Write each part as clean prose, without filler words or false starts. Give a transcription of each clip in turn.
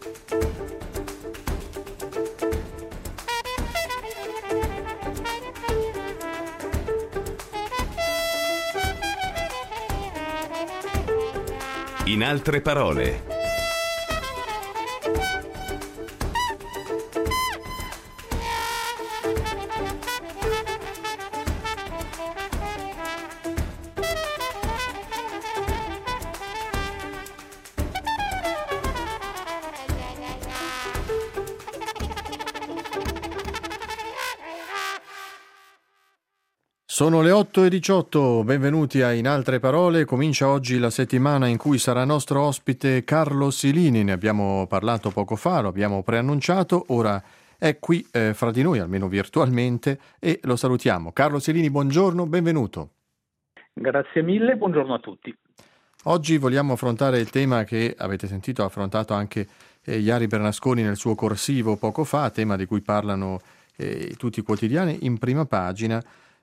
In altre parole. Sono le 8:18, benvenuti a In Altre Parole. Comincia oggi la settimana in cui sarà nostro ospite Carlo Silini. Ne abbiamo parlato poco fa, lo abbiamo preannunciato, ora è qui fra di noi, almeno virtualmente, e lo salutiamo. Carlo Silini, buongiorno, benvenuto. Grazie mille, buongiorno a tutti. Oggi vogliamo affrontare il tema che avete sentito affrontato anche Iari Bernasconi nel suo corsivo poco fa, tema di cui parlano tutti i quotidiani in prima pagina.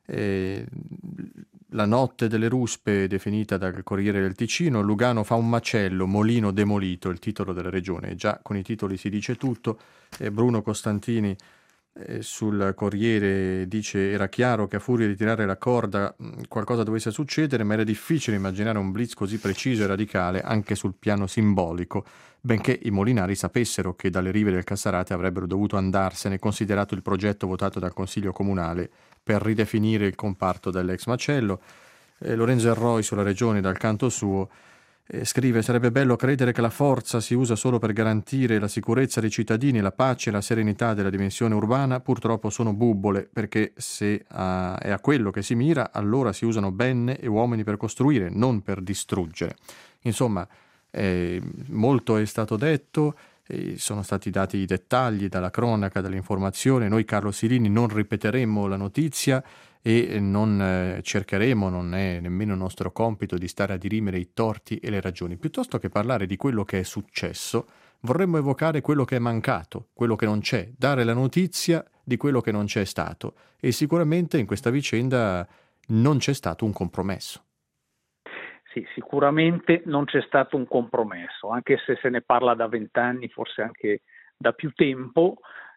La notte delle ruspe definita dal Corriere del Ticino, Lugano fa un macello, Molino demolito, il titolo della regione. Già con i titoli si dice tutto. Bruno Costantini sul Corriere dice: era chiaro che a furia di tirare la corda qualcosa dovesse succedere, ma era difficile immaginare un blitz così preciso e radicale anche sul piano simbolico, benché i molinari sapessero che dalle rive del Cassarate avrebbero dovuto andarsene, considerato il progetto votato dal Consiglio Comunale per ridefinire il comparto dell'ex macello. Lorenzo Erroi sulla regione dal canto suo scrive: sarebbe bello credere che la forza si usa solo per garantire la sicurezza dei cittadini, la pace e la serenità della dimensione urbana. Purtroppo sono bubbole, perché se è a quello che si mira, allora si usano benne e uomini per costruire, non per distruggere. Insomma, molto è stato detto, sono stati dati i dettagli dalla cronaca, dall'informazione. Noi, Carlo Silini, non ripeteremo la notizia e non cercheremo, non è nemmeno nostro compito di stare a dirimere i torti e le ragioni. Piuttosto che parlare di quello che è successo, vorremmo evocare quello che è mancato, quello che non c'è, dare la notizia di quello che non c'è stato. E sicuramente in questa vicenda non c'è stato un compromesso. Sì, sicuramente non c'è stato un compromesso, anche se ne parla da 20 anni, forse anche da più tempo.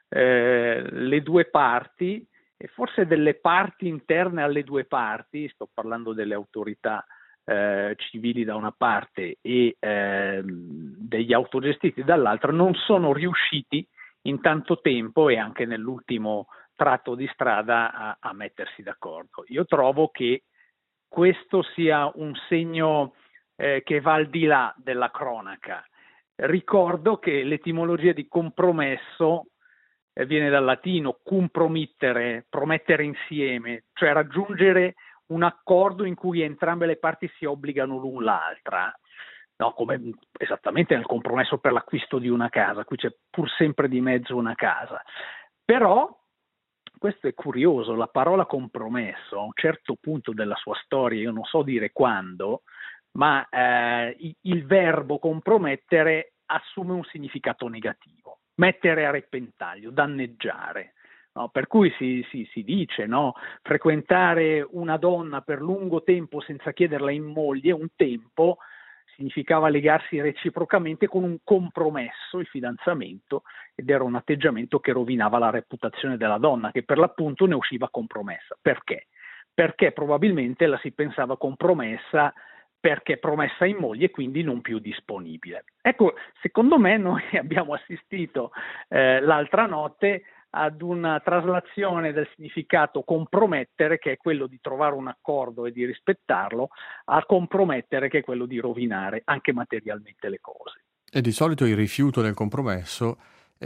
Le due parti, e forse delle parti interne alle due parti, sto parlando delle autorità civili da una parte e degli autogestiti dall'altra, non sono riusciti in tanto tempo e anche nell'ultimo tratto di strada a mettersi d'accordo. Io trovo che questo sia un segno che va al di là della cronaca. Ricordo che l'etimologia di compromesso viene dal latino compromittere, promettere insieme, cioè raggiungere un accordo in cui entrambe le parti si obbligano l'un l'altra. No, come esattamente nel compromesso per l'acquisto di una casa, qui c'è pur sempre di mezzo una casa. Però questo è curioso, la parola compromesso a un certo punto della sua storia, io non so dire quando, ma il verbo compromettere assume un significato negativo, mettere a repentaglio, danneggiare. No? Per cui si dice, no? Frequentare una donna per lungo tempo senza chiederla in moglie, un tempo, significava legarsi reciprocamente con un compromesso, il fidanzamento, ed era un atteggiamento che rovinava la reputazione della donna, che per l'appunto ne usciva compromessa. Perché? Perché probabilmente la si pensava compromessa perché promessa in moglie e quindi non più disponibile. Ecco, secondo me noi abbiamo assistito l'altra notte ad una traslazione del significato compromettere, che è quello di trovare un accordo e di rispettarlo, a compromettere, che è quello di rovinare anche materialmente le cose. E di solito il rifiuto del compromesso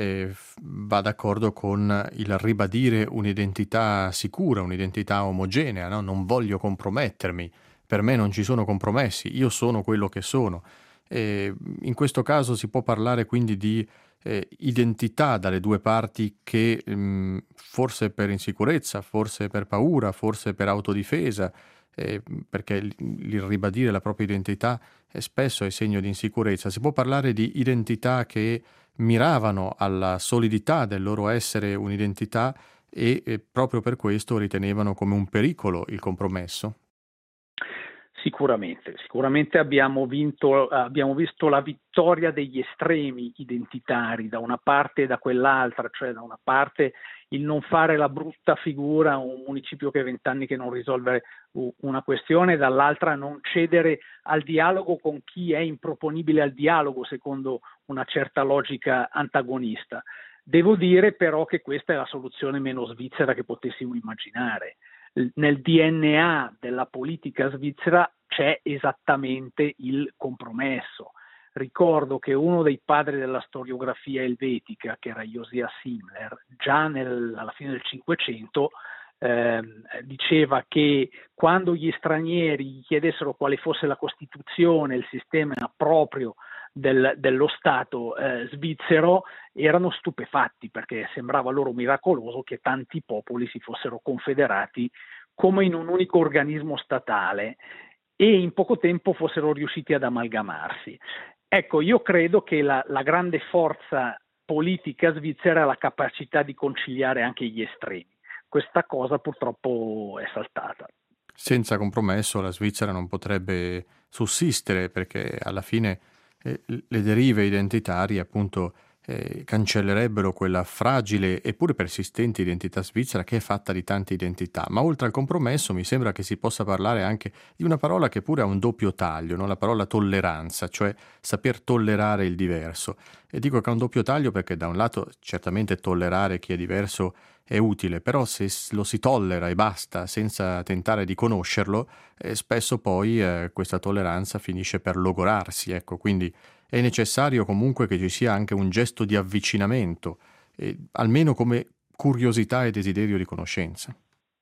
va d'accordo con il ribadire un'identità sicura, un'identità omogenea, no? Non voglio compromettermi, per me non ci sono compromessi, io sono quello che sono. In questo caso si può parlare quindi di identità dalle due parti che forse per insicurezza, forse per paura, forse per autodifesa, perché il ribadire la propria identità spesso è segno di insicurezza. Si può parlare di identità che miravano alla solidità del loro essere un'identità e proprio per questo ritenevano come un pericolo il compromesso. Sicuramente abbiamo visto la vittoria degli estremi identitari da una parte e da quell'altra, cioè da una parte il non fare la brutta figura a un municipio che ha 20 anni che non risolve una questione, dall'altra non cedere al dialogo con chi è improponibile al dialogo secondo una certa logica antagonista. Devo dire però che questa è la soluzione meno svizzera che potessimo immaginare. Nel DNA della politica svizzera c'è esattamente il compromesso. Ricordo che uno dei padri della storiografia elvetica, che era Josiah Simler, già alla fine del Cinquecento diceva che quando gli stranieri gli chiedessero quale fosse la Costituzione, il sistema proprio dello Stato svizzero, erano stupefatti perché sembrava loro miracoloso che tanti popoli si fossero confederati come in un unico organismo statale e in poco tempo fossero riusciti ad amalgamarsi. Ecco, io credo che la grande forza politica svizzera è la capacità di conciliare anche gli estremi. Questa cosa purtroppo è saltata. Senza compromesso la Svizzera non potrebbe sussistere perché alla fine le derive identitarie appunto cancellerebbero quella fragile eppure persistente identità svizzera che è fatta di tante identità. Ma oltre al compromesso mi sembra che si possa parlare anche di una parola che pure ha un doppio taglio, no? La parola tolleranza, cioè saper tollerare il diverso. E dico che ha un doppio taglio perché da un lato certamente tollerare chi è diverso è utile, però se lo si tollera e basta senza tentare di conoscerlo, spesso poi questa tolleranza finisce per logorarsi, ecco, quindi è necessario comunque che ci sia anche un gesto di avvicinamento, almeno come curiosità e desiderio di conoscenza.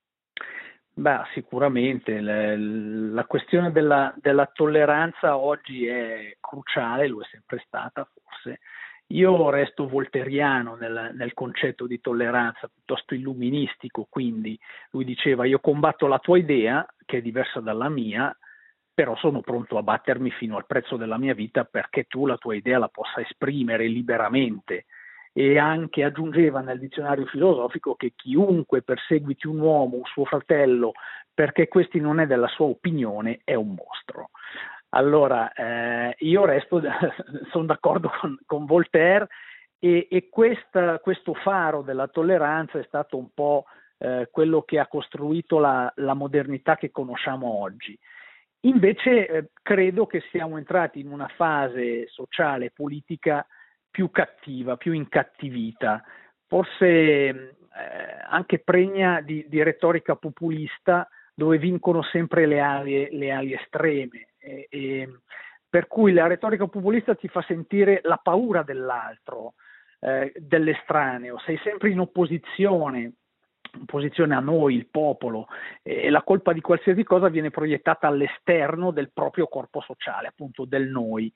Beh, sicuramente la questione della tolleranza oggi è cruciale, lo è sempre stata forse. Io resto voltairiano nel concetto di tolleranza, piuttosto illuministico, quindi lui diceva io combatto la tua idea, che è diversa dalla mia, però sono pronto a battermi fino al prezzo della mia vita perché tu la tua idea la possa esprimere liberamente. E anche aggiungeva nel dizionario filosofico che chiunque perseguiti un uomo, un suo fratello, perché questi non è della sua opinione, è un mostro. Allora, io sono d'accordo con Voltaire e questo faro della tolleranza è stato un po' quello che ha costruito la modernità che conosciamo oggi. Invece credo che siamo entrati in una fase sociale e politica più cattiva, più incattivita, forse anche pregna di retorica populista dove vincono sempre le ali estreme. Per cui la retorica populista ti fa sentire la paura dell'altro, dell'estraneo, sei sempre in opposizione a noi, il popolo, e la colpa di qualsiasi cosa viene proiettata all'esterno del proprio corpo sociale, appunto del noi,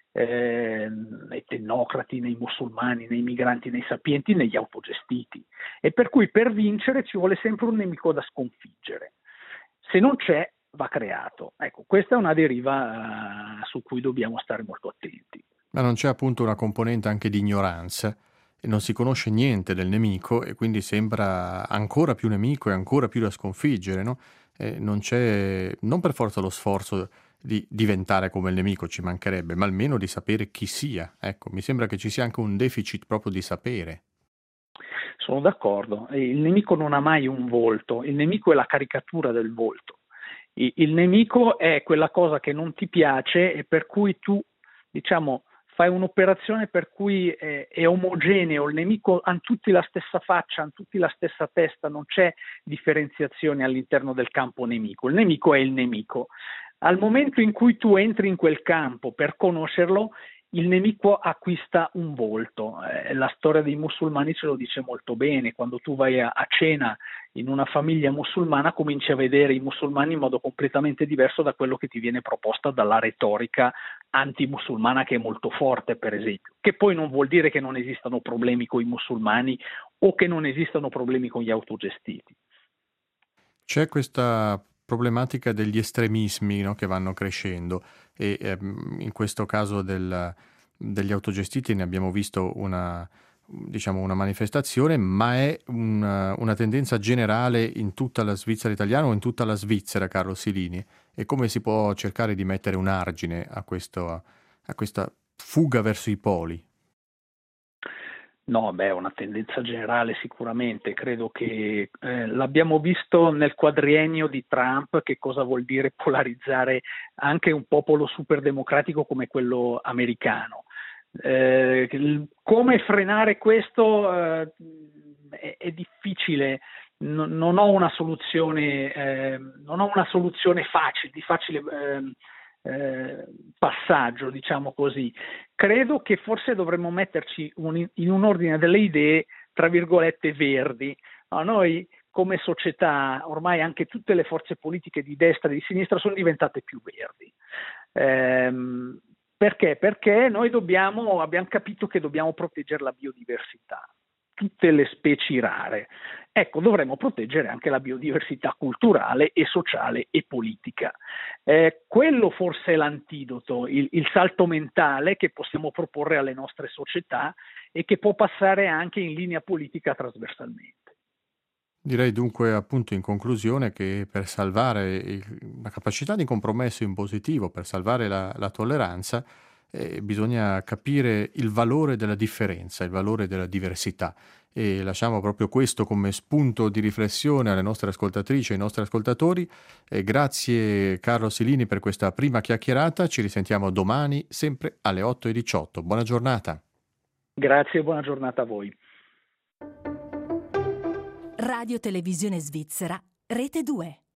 nei tecnocrati, nei musulmani, nei migranti, nei sapienti, negli autogestiti. E per cui per vincere ci vuole sempre un nemico da sconfiggere. Se non c'è, va creato. Ecco, questa è una deriva su cui dobbiamo stare molto attenti. Ma non c'è appunto una componente anche di ignoranza? E non si conosce niente del nemico e quindi sembra ancora più nemico e ancora più da sconfiggere, no? Non c'è, non per forza lo sforzo di diventare come il nemico, ci mancherebbe, ma almeno di sapere chi sia. Ecco, mi sembra che ci sia anche un deficit proprio di sapere. Sono d'accordo, il nemico non ha mai un volto, il nemico è la caricatura del volto. Il nemico è quella cosa che non ti piace e per cui tu, diciamo, fai un'operazione per cui è omogeneo, il nemico hanno tutti la stessa faccia, hanno tutti la stessa testa, non c'è differenziazione all'interno del campo nemico, il nemico è il nemico. Al momento in cui tu entri in quel campo per conoscerlo, il nemico acquista un volto. La storia dei musulmani ce lo dice molto bene. Quando tu vai a cena in una famiglia musulmana cominci a vedere i musulmani in modo completamente diverso da quello che ti viene proposta dalla retorica antimusulmana che è molto forte, per esempio. Che poi non vuol dire che non esistano problemi con i musulmani o che non esistano problemi con gli autogestiti. C'è questa problematica degli estremismi, no, che vanno crescendo e in questo caso degli autogestiti ne abbiamo visto una diciamo, una manifestazione, ma è una tendenza generale in tutta la Svizzera italiana o in tutta la Svizzera, Carlo Silini? E come si può cercare di mettere un argine a questa fuga verso i poli? No, beh, è una tendenza generale sicuramente, credo che l'abbiamo visto nel quadriennio di Trump, che cosa vuol dire polarizzare anche un popolo superdemocratico come quello americano. Come frenare questo è difficile, non ho una soluzione, facile, di facile passaggio, diciamo così. Credo che forse dovremmo metterci in un ordine delle idee, tra virgolette, verdi. No, noi come società, ormai anche tutte le forze politiche di destra e di sinistra sono diventate più verdi. Perché? Perché noi abbiamo capito che dobbiamo proteggere la biodiversità, tutte le specie rare. Ecco, dovremmo proteggere anche la biodiversità culturale e sociale e politica. Quello forse è l'antidoto, il salto mentale che possiamo proporre alle nostre società e che può passare anche in linea politica trasversalmente. Direi dunque, appunto, in conclusione, che per salvare la capacità di compromesso in positivo, per salvare la tolleranza, bisogna capire il valore della differenza, il valore della diversità. E lasciamo proprio questo come spunto di riflessione alle nostre ascoltatrici e ai nostri ascoltatori. Grazie Carlo Silini per questa prima chiacchierata. Ci risentiamo domani, sempre alle 8:18. Buona giornata. Grazie e buona giornata a voi. Radio Televisione Svizzera, Rete 2.